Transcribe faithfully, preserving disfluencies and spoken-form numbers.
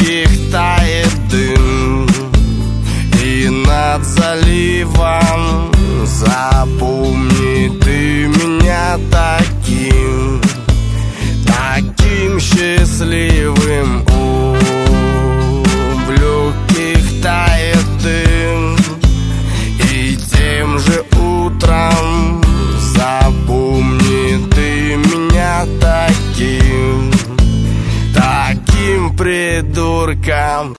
легких тает дым, и над заливом запомни ты меня таким, таким счастливым. О, в легких тает дым, и тем же утром запомни ты меня таким, таким придурком.